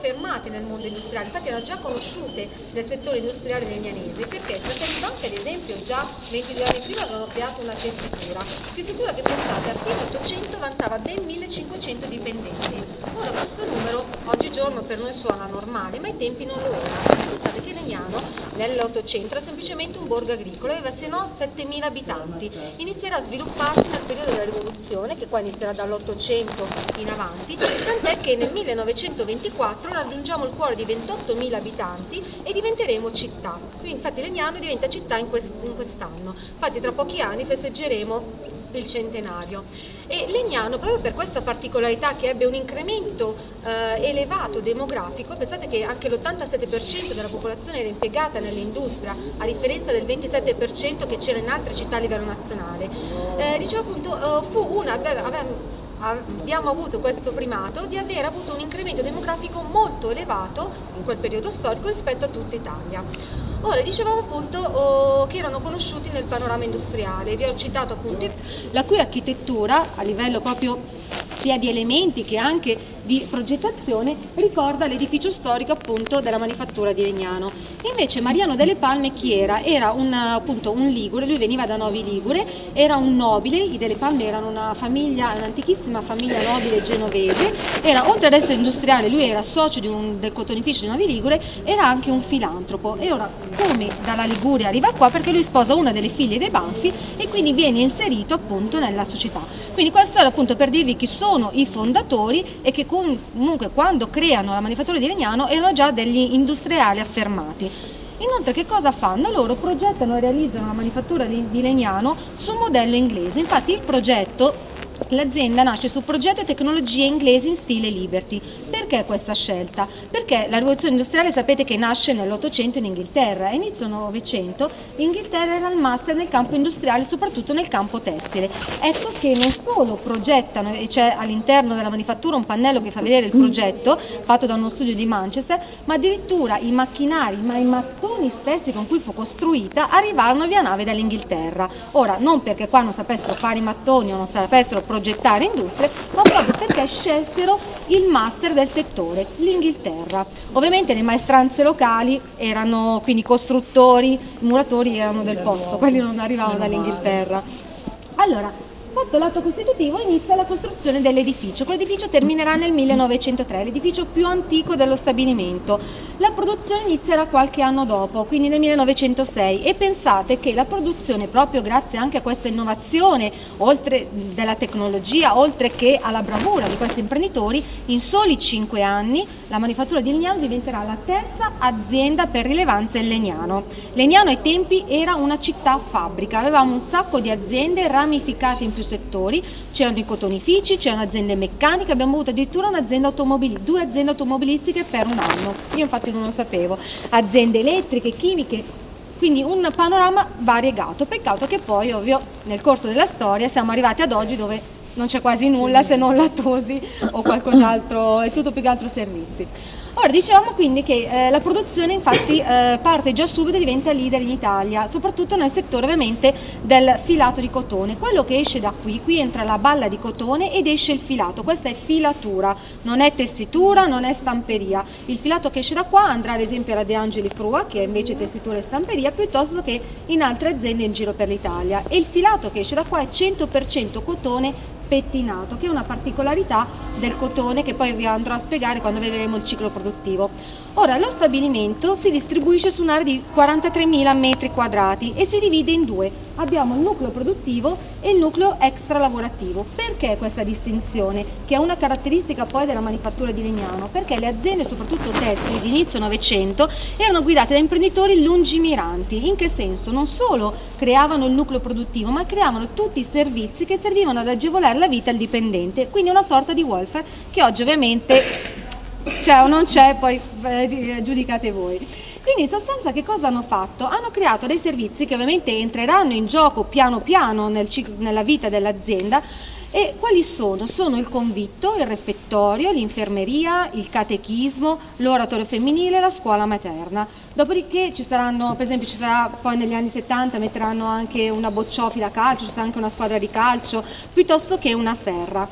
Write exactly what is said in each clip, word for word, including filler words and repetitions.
affermate nel mondo industriale, infatti erano già conosciute nel settore industriale legnanese, perché Fratelli Banca, ad esempio, già ventidue anni prima avevano creato una tessitura, tessitura che pensate a fine ottocento vantava ben millecinquecento dipendenti. Ora questo numero oggigiorno per noi suona normale, ma ai tempi non lo era. Pensate che Legnano nell'Ottocento era semplicemente un borgo agricolo, aveva se no settemila abitanti. Inizierà a svilupparsi nel periodo della rivoluzione, che qua inizierà dall'Ottocento in avanti, tant'è che nel millenovecentoventiquattro raggiungiamo il cuore di ventottomila abitanti e diventeremo città. Quindi infatti Legnano diventa città in, quest in quest'anno, infatti tra pochi anni festeggeremo il centenario. E Legnano, proprio per questa particolarità che ebbe un incremento eh, elevato demografico, pensate che anche l'ottantasette per cento della popolazione era impiegata nell'industria, a differenza del ventisette per cento che c'era in altre città a livello nazionale, eh, dicevo appunto, eh, fu una, aveva, abbiamo avuto questo primato di aver avuto un incremento demografico molto elevato in quel periodo storico rispetto a tutta Italia. Ora, dicevamo appunto oh, che erano conosciuti nel panorama industriale, vi ho citato appunto la cui architettura a livello proprio sia di elementi che anche di progettazione ricorda l'edificio storico appunto della manifattura di Legnano. Invece Mariano delle Palme chi era? Era un, appunto un ligure, lui veniva da Novi Ligure, era un nobile, i Delle Palme erano una famiglia, un'antichissima famiglia nobile genovese, era, oltre ad essere industriale, lui era socio di un, del cotonificio di Novi Ligure, era anche un filantropo. E ora, come dalla Liguria arriva qua? Perché lui sposa una delle figlie dei Banfi e quindi viene inserito appunto nella società. Quindi questo era appunto per dirvi chi sono i fondatori e che comunque quando creano la manifattura di Legnano erano già degli industriali affermati. Inoltre che cosa fanno? Loro progettano e realizzano la manifattura di, di Legnano su un modello inglese, infatti il progetto, l'azienda nasce su progetto e tecnologie inglesi in stile Liberty. Perché questa scelta? Perché la rivoluzione industriale sapete che nasce nell'Ottocento in Inghilterra e inizio Novecento l'Inghilterra era il master nel campo industriale, soprattutto nel campo tessile. Ecco che non solo progettano, e c'è all'interno della manifattura un pannello che fa vedere il progetto fatto da uno studio di Manchester, ma addirittura i macchinari, ma i mattoni stessi con cui fu costruita arrivarono via nave dall'Inghilterra. Ora, non perché qua non sapessero fare i mattoni o non sapessero progettare industrie, ma proprio perché scelsero il master del settore, l'Inghilterra. Ovviamente le maestranze locali erano, quindi costruttori, muratori erano del posto, quelli non arrivavano dall'Inghilterra. Allora, fatto l'atto costitutivo inizia la costruzione dell'edificio. Quell'edificio terminerà nel millenovecentotre, l'edificio più antico dello stabilimento. La produzione inizierà qualche anno dopo, quindi nel millenovecentosei, e pensate che la produzione, proprio grazie anche a questa innovazione oltre della tecnologia, oltre che alla bravura di questi imprenditori, in soli cinque anni la manifattura di Legnano diventerà la terza azienda per rilevanza in Legnano. Legnano ai tempi era una città fabbrica, avevamo un sacco di aziende ramificate in più settori, c'erano i cotonifici, c'erano aziende meccaniche, abbiamo avuto addirittura un'azienda automobilistica, due aziende automobilistiche per un anno, io infatti non lo sapevo, aziende elettriche, chimiche, quindi un panorama variegato. Peccato che poi, ovvio, nel corso della storia siamo arrivati ad oggi dove non c'è quasi nulla se non la Tosi o qualcos'altro, è tutto più che altro servizi. Ora, dicevamo quindi che eh, la produzione infatti eh, parte già subito e diventa leader in Italia, soprattutto nel settore ovviamente del filato di cotone. Quello che esce da qui, qui entra la balla di cotone ed esce il filato, questa è filatura, non è tessitura, non è stamperia. Il filato che esce da qua andrà ad esempio alla De Angeli Frua, che è invece tessitura e stamperia, piuttosto che in altre aziende in giro per l'Italia. E il filato che esce da qua è cento per cento cotone pettinato, che è una particolarità del cotone che poi vi andrò a spiegare quando vedremo il ciclo produttivo. Ora, lo stabilimento si distribuisce su un'area di quarantatremila metri quadrati e si divide in due. Abbiamo il nucleo produttivo e il nucleo extralavorativo. Perché questa distinzione? Che è una caratteristica poi della manifattura di Legnano, perché le aziende, soprattutto tessili di inizio Novecento, erano guidate da imprenditori lungimiranti. In che senso? Non solo creavano il nucleo produttivo, ma creavano tutti i servizi che servivano ad agevolare la vita al dipendente, quindi una sorta di welfare che oggi ovviamente c'è o non c'è, poi eh, giudicate voi. Quindi in sostanza che cosa hanno fatto? Hanno creato dei servizi che ovviamente entreranno in gioco piano piano nel ciclo, nella vita dell'azienda. E quali sono? Sono il convitto, il refettorio, l'infermeria, il catechismo, l'oratorio femminile e la scuola materna. Dopodiché ci saranno, per esempio ci sarà poi negli anni settanta metteranno anche una bocciofila calcio, ci sarà anche una squadra di calcio, piuttosto che una serra.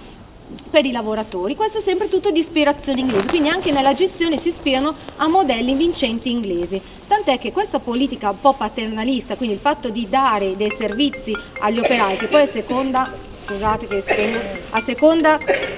per i lavoratori. Questo sempre tutto di ispirazione inglese, quindi anche nella gestione si ispirano a modelli vincenti inglesi, tant'è che questa politica un po' paternalista, quindi il fatto di dare dei servizi agli operai, che poi a seconda, scusate che spengo, a seconda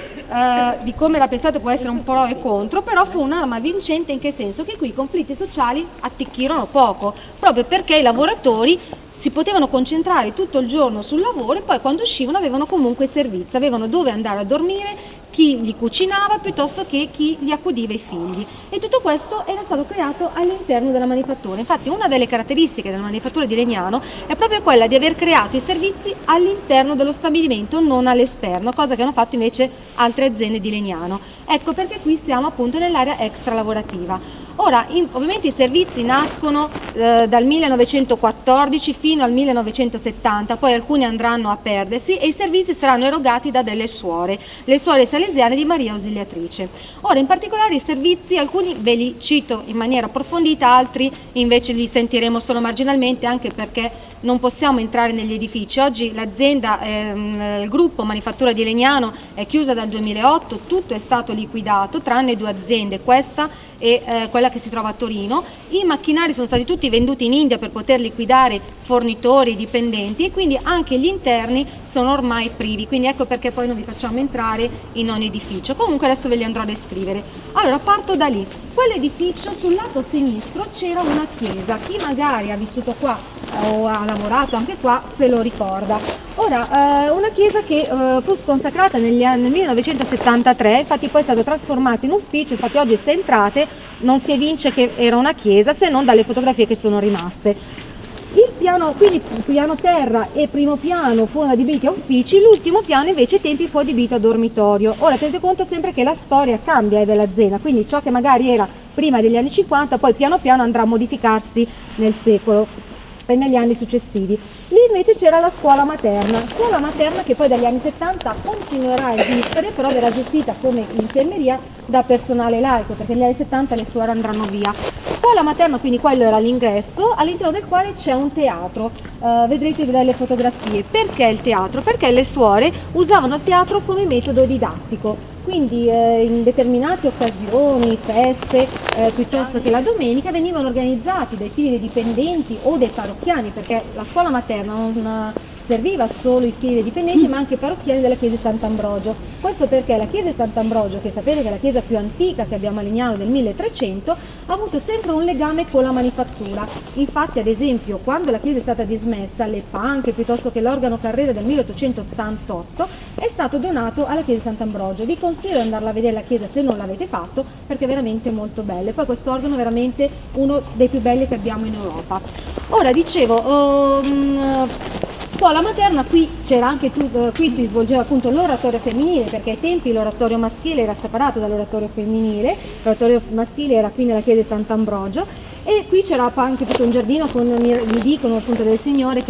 Uh, di come la pensate può essere un pro e contro, però fu un'arma vincente in che senso? Che qui i conflitti sociali atticchirono poco, proprio perché i lavoratori si potevano concentrare tutto il giorno sul lavoro e poi quando uscivano avevano comunque servizi, avevano dove andare a dormire, chi gli cucinava piuttosto che chi gli accudiva i figli, e tutto questo era stato creato all'interno della manifattura. Infatti una delle caratteristiche della manifattura di Legnano è proprio quella di aver creato i servizi all'interno dello stabilimento, non all'esterno, cosa che hanno fatto invece altre aziende di Legnano. Ecco perché qui siamo appunto nell'area extra lavorativa. Ora, in, ovviamente i servizi nascono eh, dal millenovecentoquattordici fino al millenovecentosettanta, poi alcuni andranno a perdersi e i servizi saranno erogati da delle suore, le suore salesiane di Maria Ausiliatrice. Ora, in particolare i servizi, alcuni ve li cito in maniera approfondita, altri invece li sentiremo solo marginalmente, anche perché non possiamo entrare negli edifici. Oggi l'azienda, ehm, il gruppo Manifattura di Legnano è chiusa dal duemilaotto, tutto è stato liquidato, tranne due aziende, questa e eh, quella che si trova a Torino. I macchinari sono stati tutti venduti in India per poter liquidare fornitori, dipendenti, e quindi anche gli interni sono ormai privi, quindi ecco perché poi non vi facciamo entrare in ogni edificio. Comunque adesso ve li andrò a descrivere. Allora, parto da lì. Quell'edificio sul lato sinistro c'era una chiesa, chi magari ha vissuto qua eh, o ha lavorato anche qua se lo ricorda. Ora, eh, una chiesa che eh, fu sconsacrata negli anni, nel millenovecentosettantatré, infatti poi è stata trasformata in ufficio, infatti oggi se entrate non si evince che era una chiesa se non dalle fotografie che sono rimaste. Il piano, quindi piano terra e primo piano furono adibiti a uffici, l'ultimo piano invece ai tempi fu adibito a dormitorio. Ora tenete conto sempre che la storia cambia eh, dell'azienda, quindi ciò che magari era prima degli anni cinquanta poi piano piano andrà a modificarsi nel secolo e negli anni successivi. Lì invece c'era la scuola materna, scuola materna che poi dagli anni settanta continuerà a esistere, però verrà gestita come infermeria da personale laico, perché negli anni settanta le suore andranno via. Scuola materna, quindi quello era l'ingresso, all'interno del quale c'è un teatro, uh, vedrete delle fotografie. Perché il teatro? Perché le suore usavano il teatro come metodo didattico. Quindi eh, in determinate occasioni, feste, eh, piuttosto che la domenica, venivano organizzati dai figli dei dipendenti o dei parrocchiani, perché la scuola materna non serviva solo i figli dei dipendenti, ma anche i parrocchiani della chiesa di Sant'Ambrogio. Questo perché la chiesa di Sant'Ambrogio, che sapete che è la chiesa più antica che abbiamo a Legnano, del milletrecento, ha avuto sempre un legame con la manifattura. Infatti, ad esempio, quando la chiesa è stata dismessa, le panche, piuttosto che l'organo Carrera del milleottocentottantotto, è stato donato alla chiesa di Sant'Ambrogio. Vi consiglio di andarla a vedere la chiesa se non l'avete fatto, perché è veramente molto bella. E poi questo organo è veramente uno dei più belli che abbiamo in Europa. Ora, dicevo, um, scuola materna, qui c'era anche tu, uh, qui si svolgeva appunto l'oratorio femminile, perché ai tempi l'oratorio maschile era separato dall'oratorio femminile, l'oratorio maschile era qui nella chiesa di Sant'Ambrogio, e qui c'era anche tutto un giardino con, mi dicono appunto delle signore che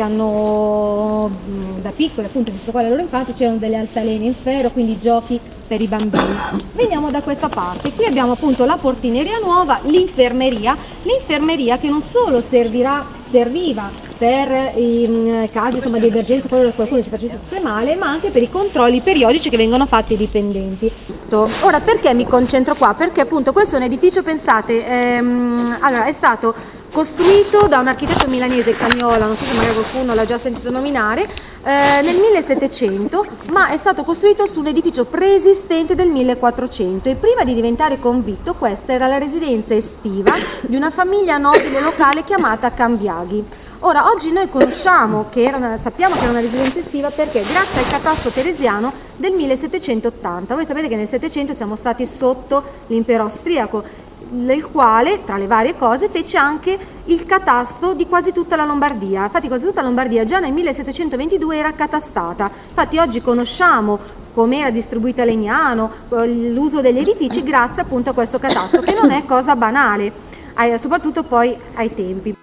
hanno da piccole, appunto visto qua le loro infanzia, c'erano delle altalene in ferro, quindi giochi per i bambini. Veniamo da questa parte, qui abbiamo appunto la portineria nuova, l'infermeria, l'infermeria che non solo servirà, serviva per i casi insomma, di emergenza, quando qualcuno si facesse male, ma anche per i controlli periodici che vengono fatti ai dipendenti. Ora, perché mi concentro qua? Perché appunto questo è un edificio, pensate, ehm, allora è stato costruito da un architetto milanese, Cagnola, non so se magari qualcuno l'ha già sentito nominare, eh, nel millesettecento, ma è stato costruito su un edificio preesistente del millequattrocento, e prima di diventare convitto questa era la residenza estiva di una famiglia nobile locale chiamata Cambiaghi. Ora, oggi noi conosciamo che era una, sappiamo che era una residenza estiva perché grazie al catasto teresiano del millesettecentottanta, voi sapete che nel Settecento siamo stati sotto l'impero austriaco, nel quale, tra le varie cose, fece anche il catasto di quasi tutta la Lombardia. Infatti quasi tutta la Lombardia già nel millesettecentoventidue era catastata. Infatti oggi conosciamo come era distribuita Legnano, l'uso degli edifici grazie appunto a questo catasto, che non è cosa banale, soprattutto poi ai tempi.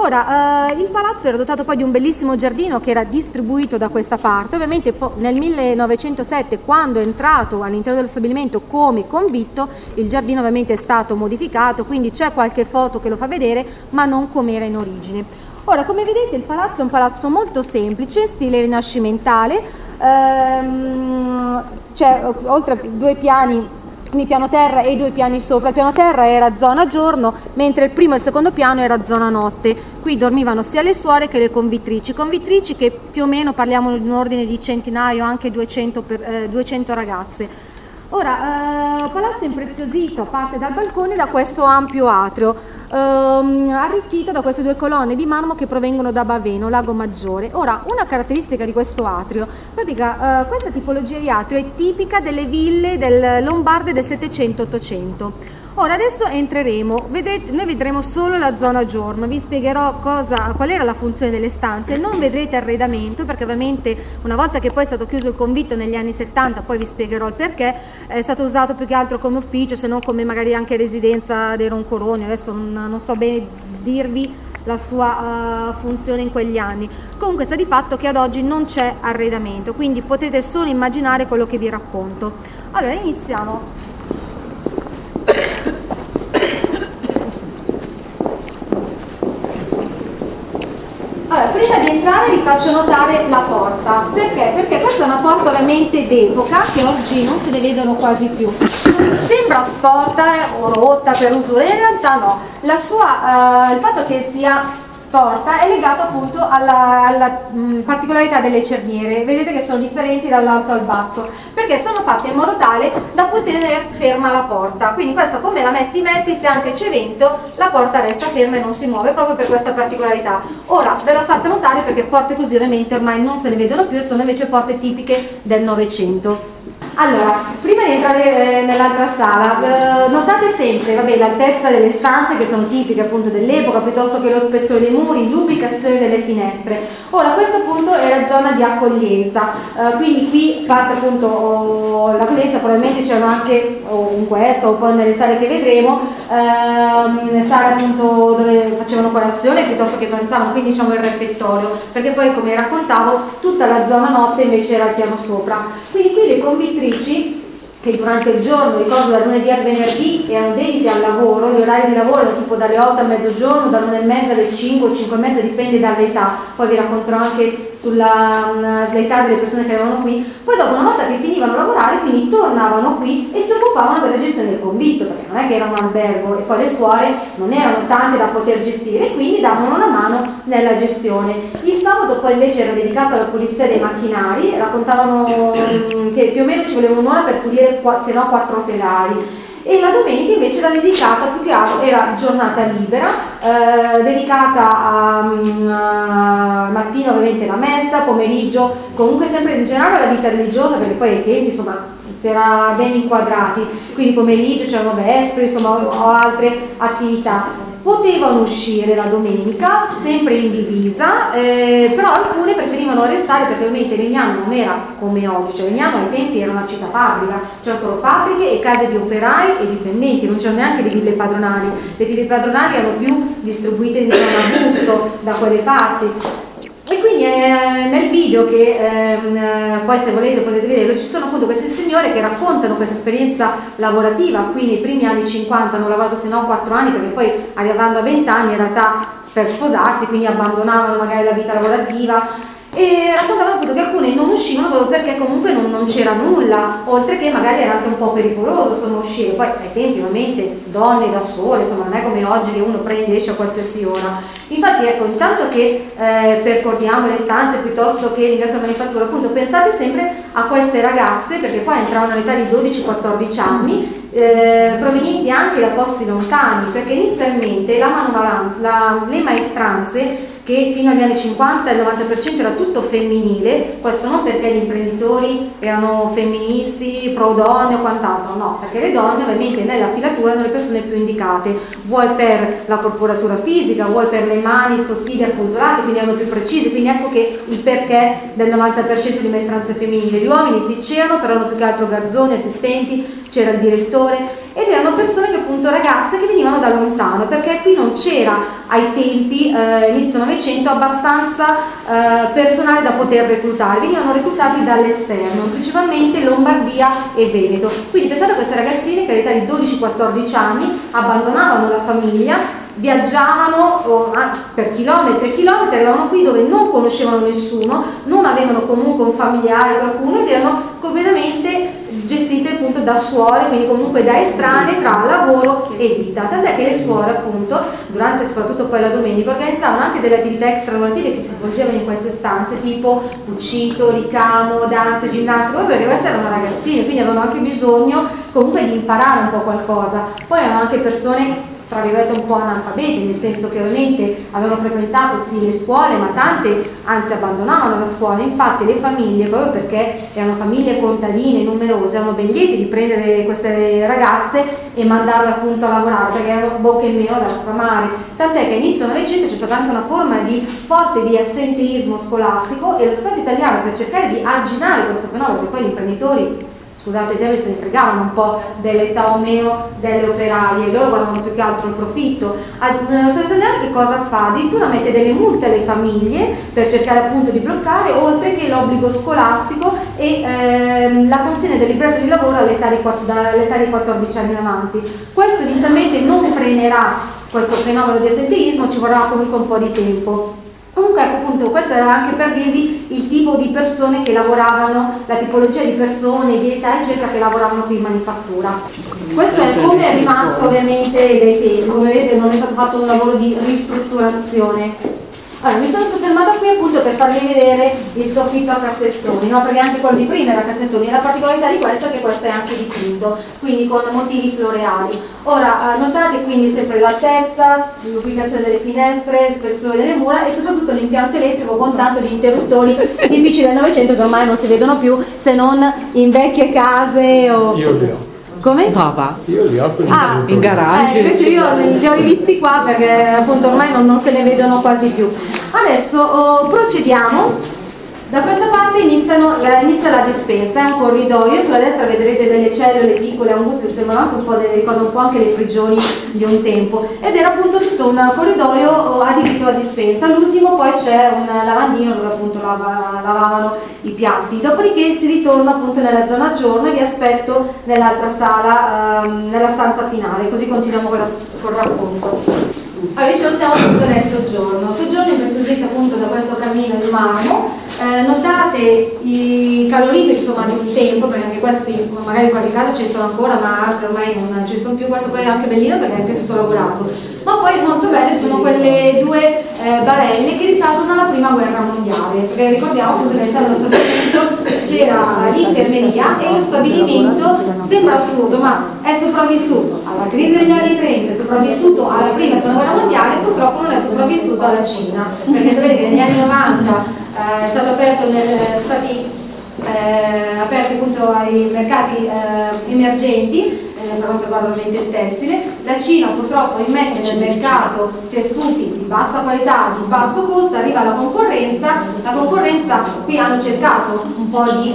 Ora, eh, il palazzo era dotato poi di un bellissimo giardino che era distribuito da questa parte. Ovviamente nel millenovecentosette, quando è entrato all'interno dello stabilimento come convitto, il giardino ovviamente è stato modificato, quindi c'è qualche foto che lo fa vedere, ma non come era in origine. Ora, come vedete, il palazzo è un palazzo molto semplice, stile rinascimentale, ehm, c'è oltre a due piani, quindi piano terra e due piani sopra. Il piano terra era zona giorno, mentre il primo e il secondo piano era zona notte. Qui dormivano sia le suore che le convittrici, convittrici che più o meno parliamo di un ordine di centinaio, anche duecento, per, eh, duecento ragazze. Ora, eh, palazzo impreziosito, parte dal balcone, da questo ampio atrio, ehm, arricchito da queste due colonne di marmo che provengono da Baveno, Lago Maggiore. Ora, una caratteristica di questo atrio, in pratica, eh, questa tipologia di atrio è tipica delle ville del lombarde del settecento ottocento. Ora adesso entreremo, vedete, noi vedremo solo la zona giorno, vi spiegherò cosa, qual era la funzione delle stanze, non vedrete arredamento perché ovviamente una volta che poi è stato chiuso il convitto negli anni settanta, poi vi spiegherò il perché, è stato usato più che altro come ufficio, se non come magari anche residenza dei Roncoroni, adesso non, non so bene dirvi la sua uh, funzione in quegli anni. Comunque sta di fatto che ad oggi non c'è arredamento, quindi potete solo immaginare quello che vi racconto. Allora iniziamo. Allora, prima di entrare vi faccio notare la porta. Perché? Perché questa è una porta ovviamente d'epoca che oggi non se ne vedono quasi più. Sembra sporta o rotta per usura, in realtà no. La sua, uh, il fatto che sia porta è legato appunto alla, alla mh, particolarità delle cerniere. Vedete che sono differenti dall'alto al basso, perché sono fatte in modo tale da poter tenere ferma la porta. Quindi questo, come la metti metti, se anche c'è vento, la porta resta ferma e non si muove, proprio per questa particolarità. Ora ve l'ho fatta notare perché porte così ovviamente ormai non se ne vedono più, sono invece porte tipiche del Novecento. Allora, prima di entrare eh, nell'altra sala, eh, notate sempre vabbè, l'altezza delle stanze che sono tipiche appunto dell'epoca, piuttosto che lo spessore dei muri, l'ubicazione delle finestre. Ora, questo appunto è la zona di accoglienza, eh, quindi qui parte appunto oh, l'accoglienza, probabilmente c'erano anche oh, in questo o poi nelle sale che vedremo, ehm, sale appunto dove facevano colazione piuttosto che pranzavano, quindi diciamo il refettorio, perché poi come raccontavo tutta la zona notte invece era al piano sopra. Quindi qui le convittrici che durante il giorno, ricordo da lunedì al venerdì, erano dediti al lavoro, gli orari di lavoro erano tipo dalle otto a mezzogiorno, da l'una e mezza alle cinque o cinque e mezza, dipende dall'età, poi vi racconterò anche sull'età delle persone che erano qui. Poi dopo, una volta che finivano a lavorare, quindi tornavano qui e si occupavano della gestione del convitto, perché non è che era un albergo e poi le suore non erano tante da poter gestire, e quindi davano una mano nella gestione. Il sabato poi invece era dedicato alla pulizia dei macchinari, raccontavano mh, che più o meno ci voleva un'ora per pulire se no quattro telai, e la domenica invece era dedicata più che altro, era giornata libera, eh, dedicata a, a mattino ovviamente la messa, pomeriggio, comunque sempre in generale alla vita religiosa, perché poi ai tempi insomma si era ben inquadrati, quindi pomeriggio c'erano vespri, insomma o altre attività. Potevano uscire la domenica, sempre in divisa, eh, però alcune preferivano restare perché ovviamente Legnano non era come oggi, cioè Legnano ai tempi era una città fabbrica, c'erano solo fabbriche e case di operai e dipendenti, non c'erano neanche le ville padronali, le ville padronali erano più distribuite in zona busto da quelle parti. E quindi eh, nel video che ehm, poi se volete potete vederlo, ci sono appunto queste signore che raccontano questa esperienza lavorativa. Qui nei primi anni cinquanta hanno lavorato se no quattro anni, perché poi arrivando a venti anni in realtà per sposarsi, quindi abbandonavano magari la vita lavorativa, e raccontavano appunto che alcune non uscivano proprio perché comunque non, non c'era nulla, oltre che magari era anche un po' pericoloso insomma uscire, poi ai tempi ovviamente donne da sole, insomma non è come oggi che uno prende e esce a qualsiasi ora. Infatti ecco, intanto che eh, percorriamo le stanze piuttosto che l'ingresso alla manifattura, appunto pensate sempre a queste ragazze, perché qua entravano all'età di dodici quattordici anni, eh, provenienti anche da posti lontani, perché inizialmente la manovalanza, la, le maestranze, che fino agli anni cinquanta il novanta per cento era tutto femminile, questo non perché gli imprenditori erano femministi, pro donne o quant'altro, no, perché le donne ovviamente nella filatura erano le persone più indicate, vuoi per la corporatura fisica, vuoi per le mani sottili e acculturate, quindi erano più precise, quindi ecco che il perché del novanta per cento di maestranze femminili. Gli uomini sì c'erano, però erano più che altro garzoni, assistenti, c'era il direttore, ed erano persone che appunto ragazze che venivano da lontano, perché qui non c'era ai tempi, eh, inizio Novecento, abbastanza eh, personale da poter reclutare, venivano reclutati dall'esterno, principalmente Lombardia e Veneto. Quindi pensate a queste ragazzine che all'età di dodici quattordici anni abbandonavano la famiglia, viaggiavano oh, per chilometri e chilometri, arrivavano qui dove non conoscevano nessuno, non avevano comunque un familiare, qualcuno, ed erano completamente gestite appunto da suore, quindi comunque da estranee tra lavoro e vita. Tant'è che le suore appunto, durante soprattutto poi la domenica, organizzavano anche delle attività extralavorative che si svolgevano in queste stanze, tipo cucito, ricamo, danza, ginnastica, perché queste erano ragazzine, quindi avevano anche bisogno comunque di imparare un po' qualcosa. Poi erano anche persone tra virgolette un po' analfabeti, nel senso che ovviamente avevano frequentato sì le scuole, ma tante anzi abbandonavano la scuola. Infatti le famiglie, proprio perché erano famiglie contadine numerose, erano ben lieti di prendere queste ragazze e mandarle appunto a lavorare, perché erano bocche in meno da sfamare. Tant'è che all'inizio del Novecento c'è stata anche una forma di forte di assenteismo scolastico, e lo Stato italiano, per cercare di arginare questo fenomeno, perché poi gli imprenditori, scusate i termini, se ne fregavano un po' dell'età o meno delle operaie, loro guardavano più che altro il profitto. Lo Stato italiano che cosa fa? Addirittura mette delle multe alle famiglie per cercare appunto di bloccare, oltre che l'obbligo scolastico e ehm, la consegna del libretto di lavoro all'età di, dall'età di quattordici anni in avanti. Questo inizialmente non frenerà questo fenomeno di assenteismo, ci vorrà comunque un po' di tempo. Comunque ecco appunto, questo era anche per dirvi il tipo di persone che lavoravano, la tipologia di persone di età eccetera che lavoravano qui in manifattura. Questo è come è rimasto ovviamente dai tempi, come vedete non è stato fatto un lavoro di ristrutturazione. Allora, mi sono soffermata qui appunto per farvi vedere il soffitto a cassettoni, no? Perché anche quello di prima era a cassettoni, e la particolarità di questo è che questo è anche dipinto, quindi con motivi floreali. Ora, eh, notate quindi sempre l'altezza, l'ubicazione delle finestre, il spessore delle mura e soprattutto l'impianto elettrico con tanto di interruttori tipici del Novecento che ormai non si vedono più se non in vecchie case o... Io li ho. Come? Papà. Io li ho con ah, in garage. Eh, invece io li ho rivisti qua perché appunto ormai non, non se ne vedono quasi più. Adesso oh, procediamo. Da questa parte iniziano, la, inizia la dispensa, è un corridoio, sulla destra vedrete delle cellule piccole, anguste, sembrano anche un po', delle, ricordano un po' anche le prigioni di un tempo, ed era appunto tutto un corridoio oh, adibito a dispensa. All'ultimo poi c'è un lavandino dove appunto lava, lavavano i piatti, dopodiché si ritorna appunto nella zona giorno e vi aspetto nell'altra sala, ehm, nella stanza finale, così continuiamo con, la, con il racconto. Allora, ci siamo appunto nel soggiorno, soggiorno impreziosito appunto da questo cammino di marmo. Eh, notate i caloriferi insomma di un tempo, perché anche questi magari in qualche caso ci sono ancora, ma altri ormai non ci sono più. Questo poi è anche bellino perché è anche tutto lavorato. Ma poi molto belle sono quelle due eh, barelle che risaltano alla prima guerra mondiale, perché ricordiamo appunto che all'interno del stabilimento c'era l'infermeria e lo stabilimento sembra assurdo, ma è sopravvissuto alla crisi degli anni trenta, è sopravvissuto alla prima e seconda guerra mondiale, purtroppo non è sopravvissuto alla Cina, perché sapete che negli anni novanta eh, è stato aperto nel, stati eh, aperti appunto ai mercati eh, emergenti eh, per quanto riguarda ovviamente il tessile. La Cina purtroppo immette nel mercato tessuti di bassa qualità, di basso costo, arriva la concorrenza, la concorrenza qui hanno cercato un po' di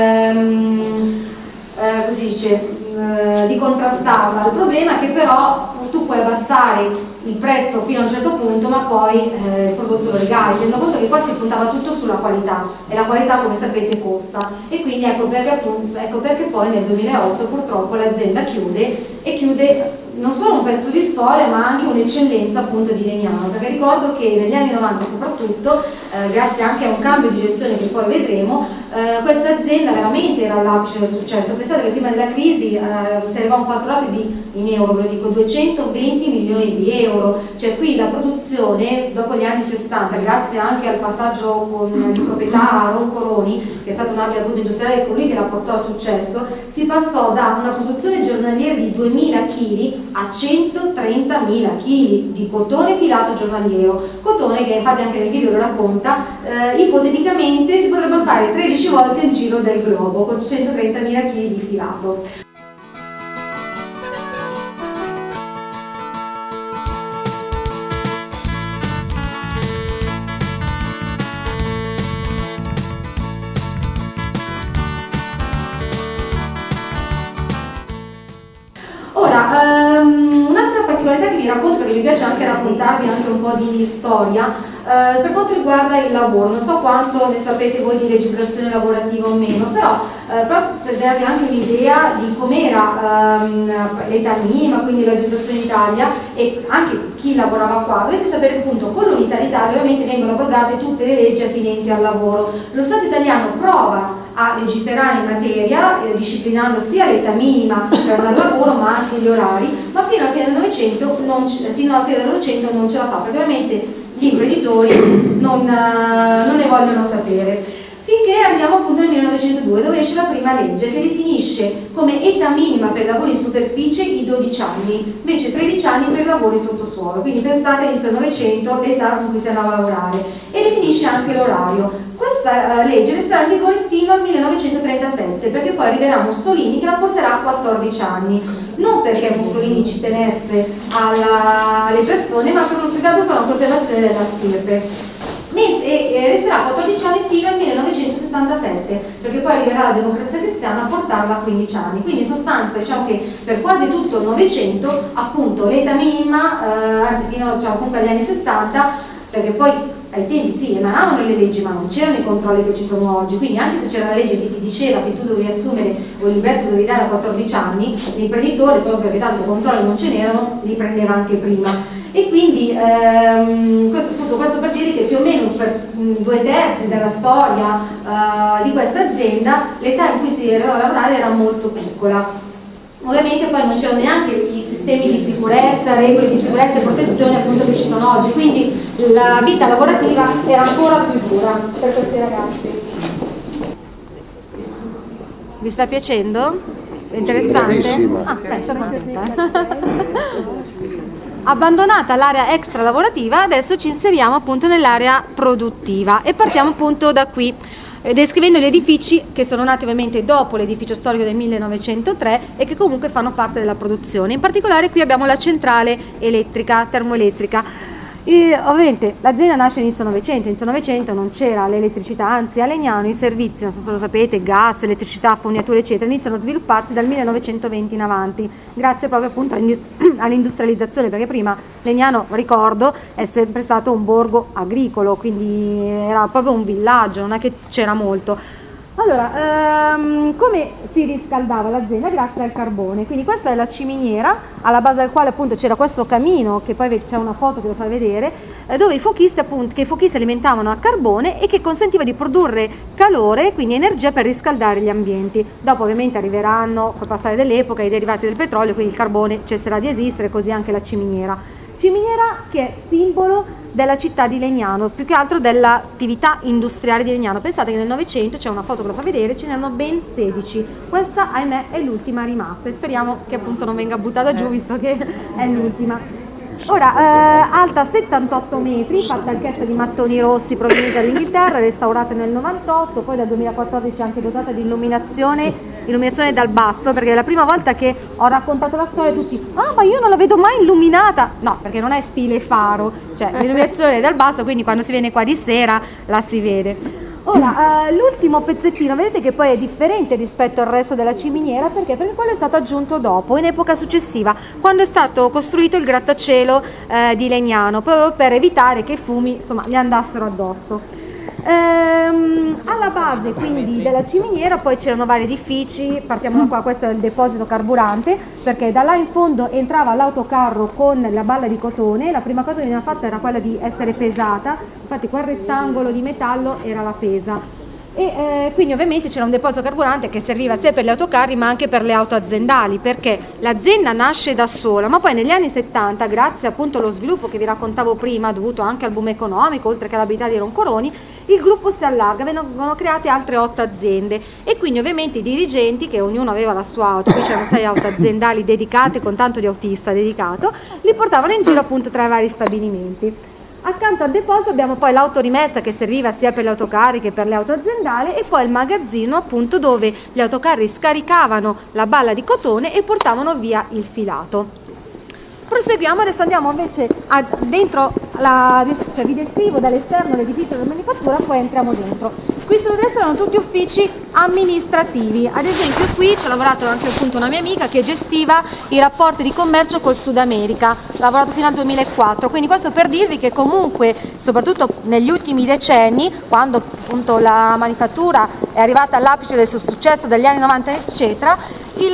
ehm, eh, così dice, eh, di contrastarla. Il problema è che però tu puoi abbassare il prezzo fino a un certo punto, ma poi eh, il prodotto lo rigali, tenendo conto che qua si puntava tutto sulla qualità e la qualità, come sapete, costa, e quindi ecco perché, appunto, ecco perché poi nel duemilaotto purtroppo l'azienda chiude e chiude non solo un pezzo di storia ma anche un'eccellenza appunto di Legnano, perché ricordo che negli anni novanta soprattutto, eh, grazie anche a un cambio di gestione che poi vedremo, eh, questa azienda veramente era all'apice del successo. Pensate che prima della crisi eh, si arrivava a un fatturato di, in euro, ve lo dico, duecentoventi milioni di euro, cioè qui la produzione dopo gli anni sessanta, grazie anche al passaggio con di proprietà a Roncoroni, che è stato un abile appunto industriale, colui che la portò al successo, si passò da una produzione giornaliera di duemila chili a centotrentamila chili di cotone filato giornaliero, cotone che infatti anche nel video lo racconta, eh, ipoteticamente si potrebbe fare tredici volte il giro del globo con centotrentamila chili di filato. um, un'altra particolarità che vi racconto, perché mi piace anche raccontarvi anche un po' di storia, uh, per quanto riguarda il lavoro, non so quanto ne sapete voi di legislazione lavorativa o meno, però uh, proprio per darvi anche un'idea di com'era um, l'età minima, quindi la legislazione in Italia, e anche chi lavorava qua, dovete sapere che appunto con l'unità d'Italia ovviamente vengono abrogate tutte le leggi attinenti al lavoro. Lo Stato italiano prova a legiferare in materia, eh, disciplinando sia l'età minima per il lavoro ma anche gli orari, ma fino alla fine del Novecento non, fino alla fine del Novecento non ce la fa, perché ovviamente gli imprenditori non, uh, non ne vogliono sapere. Finché arriviamo appunto nel millenovecentodue, dove esce la prima legge che definisce come età minima per i lavori in superficie i dodici anni, invece tredici anni per i lavori in sottosuolo. Quindi pensate all'inizio del Novecento l'età con cui si andava a lavorare, e definisce anche l'orario. Questa uh, legge resterà in vigore fino al millenovecentotrentasette, perché poi arriverà Mussolini che la porterà a quattordici anni, non perché Mussolini ci tenesse alla, alle persone, ma per un caso per una conservazione della stirpe. E, e resterà quattordici anni fino al millenovecentosessantasette, perché poi arriverà la Democrazia Cristiana a portarla a quindici anni. Quindi in sostanza diciamo che per quasi tutto il Novecento appunto l'età minima, eh, anzi fino diciamo, comunque agli anni sessanta, perché poi ai tempi sì, emanavano le leggi ma non c'erano i controlli che ci sono oggi, quindi anche se c'era una legge che ti diceva che tu dovevi assumere o il libretto dovevi dare a quattordici anni, l'imprenditore, proprio perché tanto controlli non ce n'erano, li prendeva anche prima. E quindi ehm, questo, appunto, questo per dire che più o meno per mh, due terzi della storia uh, di questa azienda l'età in cui si era a lavorare era molto piccola. Ovviamente poi non c'erano neanche i sistemi di sicurezza, regole di sicurezza e protezione appunto che ci sono oggi, quindi la vita lavorativa era ancora più dura per questi ragazzi. Vi sta piacendo? È interessante? Ah, beh, sono contenta. Abbandonata l'area extra lavorativa, adesso ci inseriamo appunto nell'area produttiva e partiamo appunto da qui, eh, descrivendo gli edifici che sono nati ovviamente dopo l'edificio storico del millenovecentotre e che comunque fanno parte della produzione. In particolare qui abbiamo la centrale elettrica, termoelettrica. E, ovviamente l'azienda nasce inizio Novecento, inizio Novecento non c'era l'elettricità, anzi a Legnano i servizi, non so se lo sapete, gas, elettricità, fognature eccetera, iniziano a svilupparsi dal millenovecentoventi in avanti, grazie proprio appunto all'industrializzazione, perché prima Legnano, ricordo, è sempre stato un borgo agricolo, quindi era proprio un villaggio, non è che c'era molto. Allora, ehm, come si riscaldava l'azienda? Grazie al carbone, quindi questa è la ciminiera, alla base del quale appunto c'era questo camino, che poi c'è una foto che lo fa vedere, eh, dove i fuochisti appunto, che i fuochisti alimentavano a carbone e che consentiva di produrre calore, quindi energia per riscaldare gli ambienti. Dopo ovviamente arriveranno, col passare dell'epoca, i derivati del petrolio, quindi il carbone cesserà di esistere, così anche la ciminiera. Ciminiera che è simbolo della città di Legnano, più che altro dell'attività industriale di Legnano. Pensate che nel Novecento, c'è una foto che lo fa vedere, ce n'erano ben sedici, questa ahimè è l'ultima rimasta e speriamo che appunto non venga buttata giù visto che è l'ultima. Ora, eh, alta settantotto metri, fatta anch'essa di mattoni rossi provenienti dall'Inghilterra, restaurata nel novantotto, poi dal duemilaquattordici anche dotata di illuminazione, illuminazione dal basso, perché è la prima volta che ho raccontato la storia tutti, ah ma io non la vedo mai illuminata, no, perché non è stile faro, cioè l'illuminazione dal basso, quindi quando si viene qua di sera la si vede. Ora, eh, l'ultimo pezzettino, vedete che poi è differente rispetto al resto della ciminiera, perché? Perché quello è stato aggiunto dopo, in epoca successiva, quando è stato costruito il grattacielo eh, di Legnano, proprio per evitare che i fumi, insomma, gli andassero addosso. Ehm, alla base quindi della ciminiera poi c'erano vari edifici, partiamo da qua, questo è il deposito carburante, perché da là in fondo entrava l'autocarro con la balla di cotone, la prima cosa che veniva fatta era quella di essere pesata, infatti quel rettangolo di metallo era la pesa. E eh, quindi ovviamente c'era un deposito carburante che serviva sia per gli autocarri ma anche per le auto aziendali, perché l'azienda nasce da sola, ma poi negli anni settanta, grazie appunto allo sviluppo che vi raccontavo prima, dovuto anche al boom economico, oltre che all'abilità di Roncoroni, il gruppo si allarga, vengono create altre otto aziende e quindi ovviamente i dirigenti, che ognuno aveva la sua auto, qui c'erano sei auto aziendali dedicate con tanto di autista dedicato, li portavano in giro appunto tra i vari stabilimenti. Accanto al deposito abbiamo poi l'autorimessa che serviva sia per le autocarri che per le auto aziendali e poi il magazzino appunto dove gli autocarri scaricavano la balla di cotone e portavano via il filato. Proseguiamo, adesso andiamo invece a, dentro, la, cioè vi descrivo dall'esterno l'edificio della manifattura, poi entriamo dentro. qui sulla destra erano tutti uffici amministrativi, ad esempio qui ci ha lavorato anche appunto una mia amica che gestiva i rapporti di commercio col Sud America, ha lavorato fino al duemilaquattro, quindi questo per dirvi che comunque, soprattutto negli ultimi decenni, quando appunto la manifattura è arrivata all'apice del suo successo dagli anni novanta eccetera, il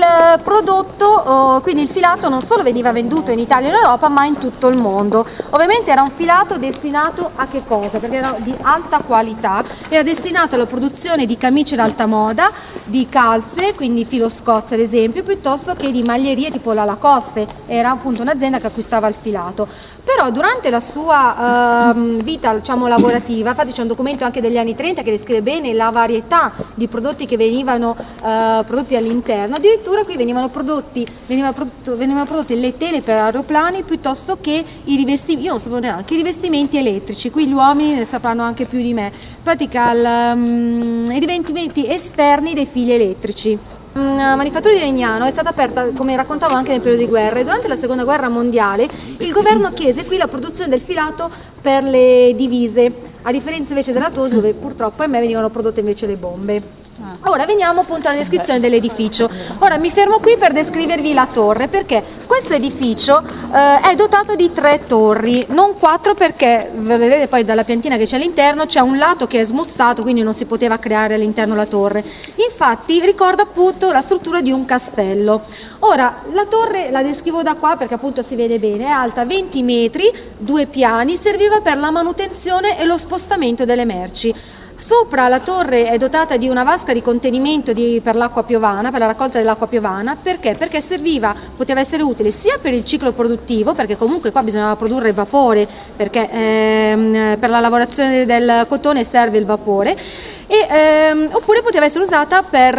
prodotto, quindi il filato, non solo veniva venduto in Italia e in Europa, ma in tutto il mondo. Ovviamente era un filato destinato a che cosa? Perché era di alta qualità, era destinato alla produzione di camicie d'alta moda, di calze, quindi filo Scotch ad esempio, piuttosto che di maglierie tipo la Lacoste, era appunto un'azienda che acquistava il filato. Però durante la sua uh, vita diciamo, lavorativa, infatti c'è un documento anche degli anni trenta che descrive bene la varietà di prodotti che venivano uh, prodotti all'interno, addirittura qui venivano prodotti, veniva prodotto, venivano prodotte le tele per aeroplani piuttosto che i rivestimenti, io non sapevo neanche, i rivestimenti elettrici, qui gli uomini ne sapranno anche più di me, in pratica il, um, i rivestimenti esterni dei fili elettrici. La manifattura di Legnano è stata aperta, come raccontavo, anche nel periodo di guerra, e durante la seconda guerra mondiale il governo chiese qui la produzione del filato per le divise, a differenza invece della Tosi dove purtroppo a me venivano prodotte invece le bombe. Ora veniamo appunto alla descrizione dell'edificio. Ora mi fermo qui per descrivervi la torre, perché questo edificio eh, è dotato di tre torri, non quattro, perché vedete poi dalla piantina che c'è all'interno c'è un lato che è smuzzato, quindi non si poteva creare all'interno la torre. Infatti ricorda appunto la struttura di un castello. Ora la torre la descrivo da qua perché appunto si vede bene, è alta venti metri, due piani, serviva per la manutenzione e lo spostamento delle merci. Sopra la torre è dotata di una vasca di contenimento di, per l'acqua piovana, per la raccolta dell'acqua piovana, perché? Perché serviva, poteva essere utile sia per il ciclo produttivo, perché comunque qua bisognava produrre vapore, perché ehm, per la lavorazione del cotone serve il vapore, e, ehm, oppure poteva essere usata per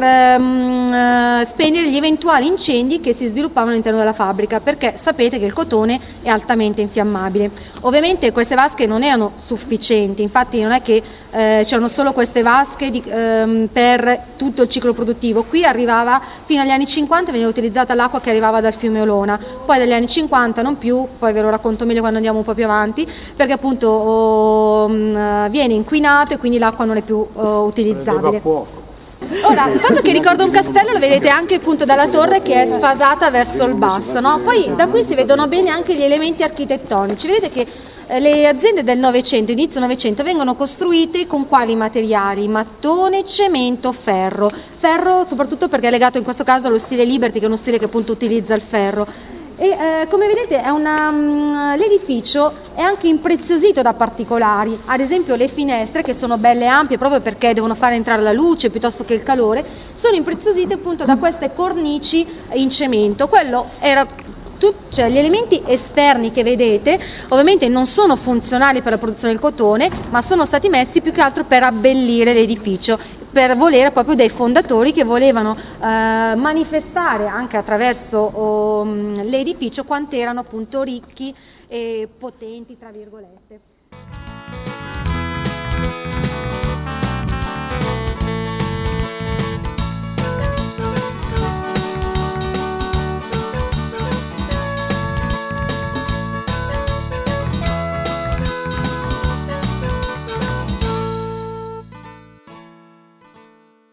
ehm, spegnere gli eventuali incendi che si sviluppavano all'interno della fabbrica, perché sapete che il cotone è altamente infiammabile. Ovviamente queste vasche non erano sufficienti, infatti non è che eh, c'erano solo queste vasche di, ehm, per tutto il ciclo produttivo. Qui arrivava fino agli anni cinquanta, veniva utilizzata l'acqua che arrivava dal fiume Olona, poi dagli anni cinquanta non più, poi ve lo racconto meglio quando andiamo un po' più avanti, perché appunto oh, mh, viene inquinato e quindi l'acqua non è più oh, utilizzabile. Ora, il fatto che ricorda un castello lo vedete anche appunto dalla torre che è sfasata verso il basso, no? Poi da qui si vedono bene anche gli elementi architettonici. Vedete che eh, le aziende del Novecento, inizio Novecento, vengono costruite con quali materiali? Mattone, cemento, ferro. Ferro soprattutto perché è legato in questo caso allo stile Liberty, che è uno stile che appunto utilizza il ferro. E eh, come vedete è una, um, l'edificio è anche impreziosito da particolari, ad esempio le finestre, che sono belle ampie proprio perché devono fare entrare la luce piuttosto che il calore, sono impreziosite appunto da queste cornici in cemento. Quello era Tut, cioè, gli elementi esterni che vedete ovviamente non sono funzionali per la produzione del cotone, ma sono stati messi più che altro per abbellire l'edificio, per volere proprio dei fondatori che volevano eh, manifestare anche attraverso oh, l'edificio quanto erano appunto ricchi e potenti, tra virgolette.